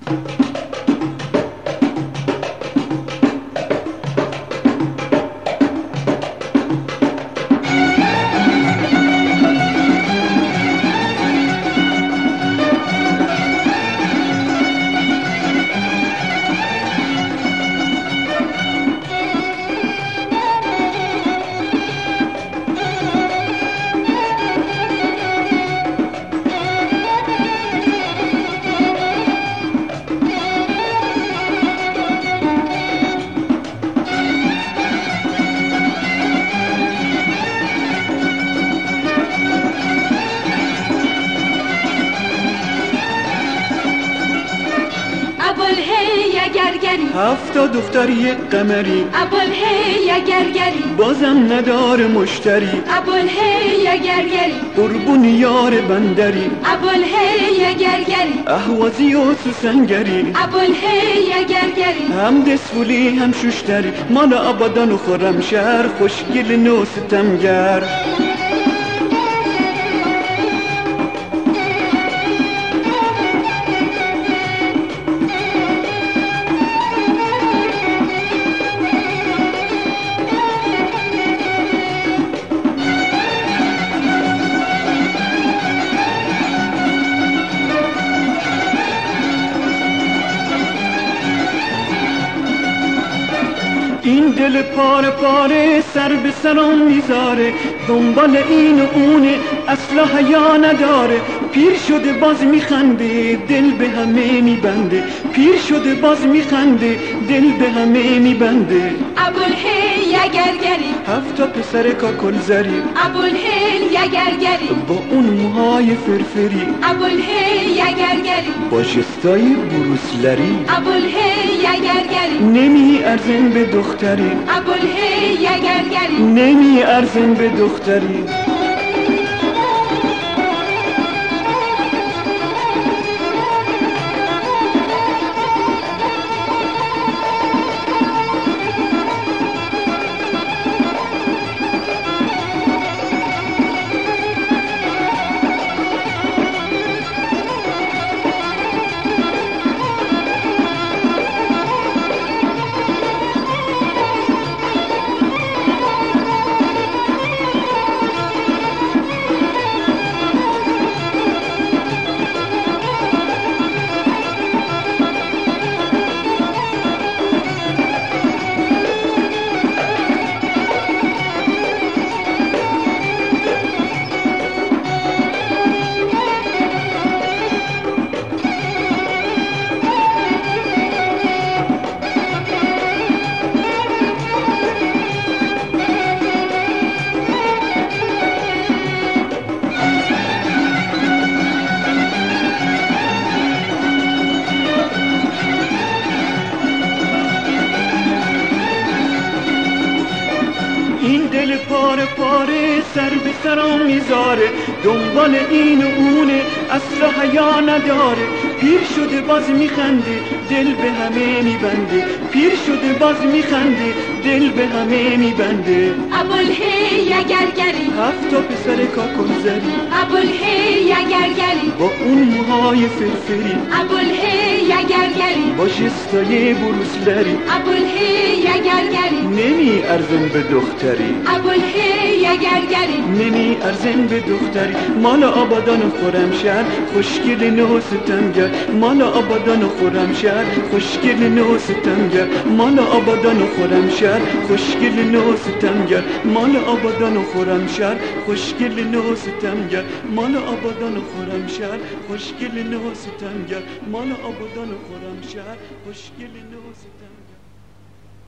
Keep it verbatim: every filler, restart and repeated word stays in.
هفتا دختری قمری ابوالهی اگرگری بازم نداره مشتری ابوالهی اگرگری قربون یار بندری ابوالهی اگرگری اهوازی و سوسنگری ابوالهی اگرگری هم دسفولی هم شوشتری مال آبادان و خرمشهر خوشگل نو ستمگر این دل پاره پاره سر به سرم میذاره دنبال این و اونه اصلا حیا نداره پیر شده باز میخنده دل به همه میبنده پیر شده باز میخنده دل به همه میبنده ابوالهی اگرگری هفتا پسر کاکل زری ابوالهی اگرگری با اون موهای فرفری ابوالهی اگرگری با جستای بروسلری ابوالهی اگرگری نمی ارزن به دختری ابوالهی اگرگری نمی ارزن به دختری این دل پاره پاره سر به سرم میذاره دنبال این و اونه اصلا حیا نداره پیر شده باز میخنده دل به همه میبنده پیر شده باز میخنده دل به همه میبنده ابوالهی اگرگری هفتا پسر کاکل زری ابوالهی اگرگری با اون موهای فرفری ابوالهی اگرگری با جستای بروسلری ابوالهی اگرگری نمی ارزن به دختری ابوالهی اگرگری نمی ارزن به دختری مال آبادان و خرمشهر خوشگل نو ستمگر مال آبادان و خرمشهر خوشگل نو ستمگر مال آبادان و خرمشهر خوشگل نو ستمگر مال آبادان و خرمشهر خوشگل نو ستمگر مال آبادان و خرمشهر خوشگل نو ستمگر مال آبادان و خرمشهر خوشگل نو ستمگر